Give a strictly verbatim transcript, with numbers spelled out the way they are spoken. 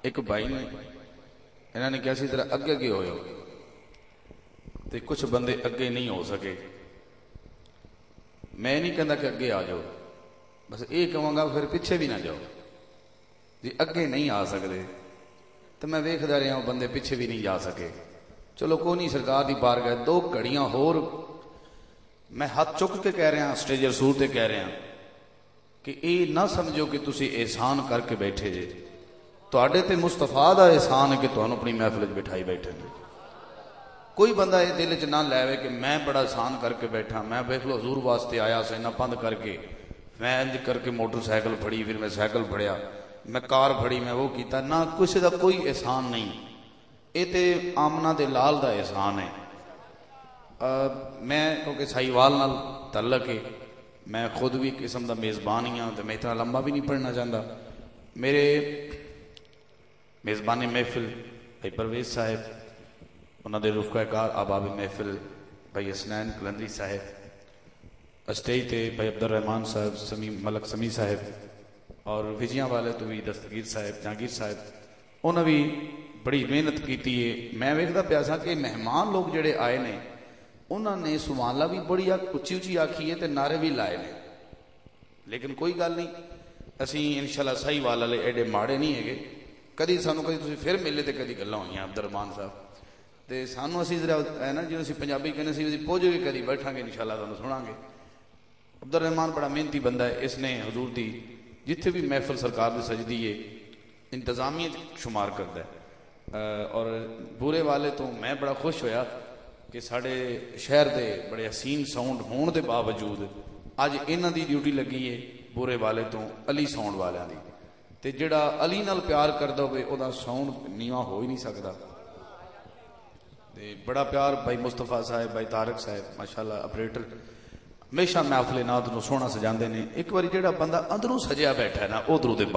ایک بھائی نے انہوں نے کیا سی طرح اگے اگے ہوئے ہو تے کچھ بندے اگے نہیں ہو سکے. میں نہیں کہتا کہ اگے آ جاؤ، بس یہ کہوں گا پھر پیچھے بھی نہ جاؤ جی. اگے نہیں آ سکتے تو میں ویکھدا رہا ہوں بندے پیچھے بھی نہیں جا سکے. چلو کوئی نہیں، سرکار دی بار گئے دو گھڑیاں ہور میں ہاتھ چک کے کہہ رہا سٹیج رسول تے کہہ رہا کہ یہ نہ سمجھو کہ تسی احسان کر کے بیٹھے جے. تواڈے تے مصطفیٰ دا احسان ہے کہ تانوں اپنی محفل وچ بٹھائی بیٹھے نے. کوئی بندہ یہ دل چ نہ لے کہ میں بڑا احسان کر کے بیٹھا، میں ویکھ لو حضور واسطے آیا سے نہ بند کر کے میں انج کر کے موٹر سائیکل پھڑی، پھر میں سائیکل پھڑیا، میں کار پھڑی، میں وہ کیتا. نہ کسی دا کوئی احسان نہیں، یہ تے آمنہ دے لال دا احسان ہے. میں کیونکہ سائیوال نال تعلق ہے، میں خود بھی قسم دا میزبان ہی ہاں تو میں اتنا لمبا بھی نہیں پڑھنا چاہتا. میرے میزبان محفل بھائی پرویز صاحب، انہوں نے رفقہ کار آباب محفل بھائی حسنین کلندری صاحب، اسٹیج تے بھائی عبدالرحمان صاحب، سمی ملک سمی صاحب، اور وجیاں والے تو بھی دستگیر صاحب، جہانگیر صاحب، انہوں نے بھی بڑی محنت کیتی ہے. میں ویکھدا پیا سا کہ مہمان لوگ جڑے آئے نے انہوں نے سبحان اللہ بھی بڑی اچھی اچھی آکھی ہے تے نعرے بھی لائے نے. لیکن کوئی گل نہیں، اسی انشاءاللہ صحیح والے ایڈے ماڑے نہیں ہے. کدی سانو کدی تسی پھر ملے تے کدی گلاں ہوئیاں عبدالرحمان صاحب تے سانو اسی ذرا ہے نا جی اسی پنجابی کہنے سی پوج کے کدی بیٹھاں گے انشاءاللہ تانوں سناں گے. عبدالرحمان بڑا محنتی بندہ ہے، اس نے حضور دی جتھے بھی محفل سرکار دی سجدی ہے انتظامیہ شمار کرتا ہے. اور بورے والے تو میں بڑا خوش ہویا کہ ساڑے شہر دے بڑے حسین ساؤنڈ ہون دے باوجود اج انہاں دی ڈیوٹی لگی ہے بورے والے تو علی ساؤنڈ والیاں دی. تے جڑا علی نال پیار کردا ہوئے او دا ساؤنڈ نیواں ہو ہی نہیں سکدا. تے بڑا پیار بھائی مصطفیٰ صاحب، بھائی طارق صاحب ماشاءاللہ اپریٹر ہمیشہ محفل نات نو سونا سجاندے نے. ایک باری جڑا بندہ اندروں سجیا بیٹھا ہے نا ادھروں دے